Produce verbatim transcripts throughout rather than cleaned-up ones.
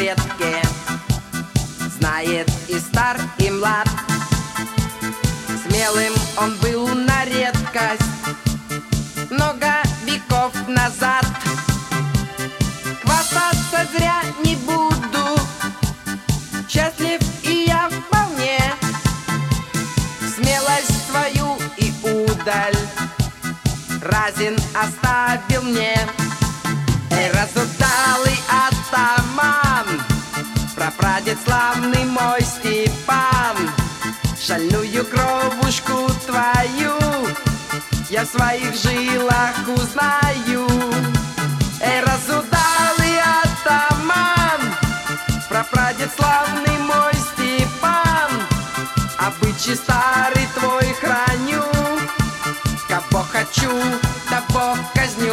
редке, знает и стар, и млад. Смелым он был на редкость много веков назад. Хвастаться зря не буду, счастлив и я вполне. Смелость свою и удаль Разин оставил мне. Эй, разудалый атаман, прапрадед славный мой Степан, шальную кровушку твою я в своих жилах узнаю. Эй, разудалый атаман, прапрадед славный мой Степан, обычай старый твой храню, кого хочу, того казню.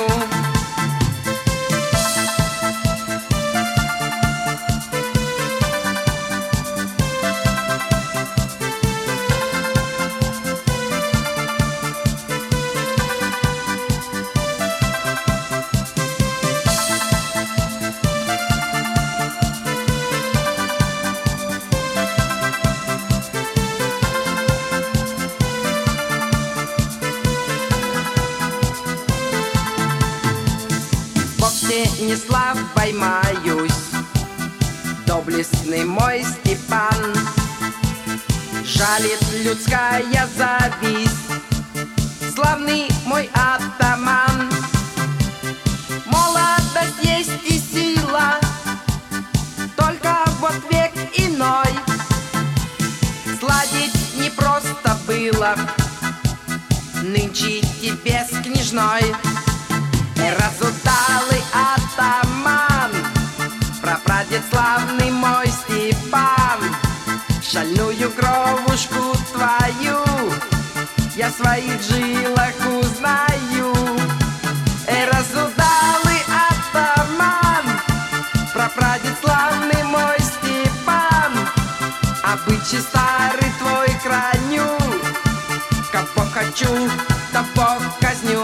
Не славой маюсь, доблестный мой Степан, жалит людская зависть, славный мой атаман. Молодость есть и сила, только вот век иной, сладить не просто было нынче тебе с княжной. Эй, разудалый атаман, прапрадед славный мой Степан, шальную кровушку твою я в своих жилах узнаю. Эй, разудалый атаман, прапрадед славный мой Степан, обычай старый твой храню, кого хочу, того казню.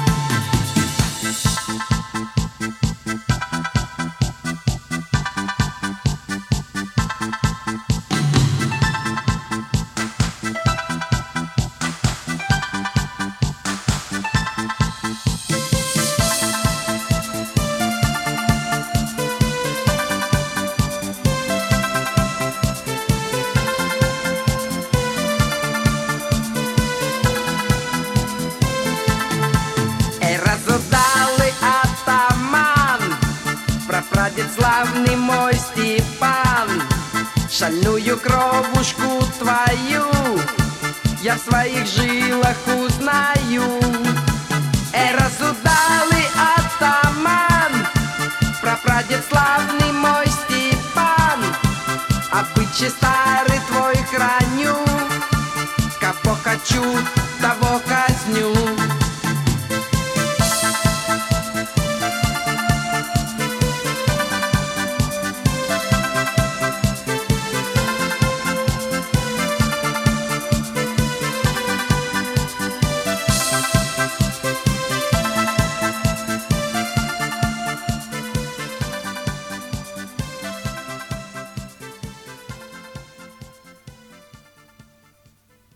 Прадед славный мой Степан, шальную кровушку твою я в своих жилах узнаю. Эй, разудалый атаман, прапрадед славный мой Степан, обычай старый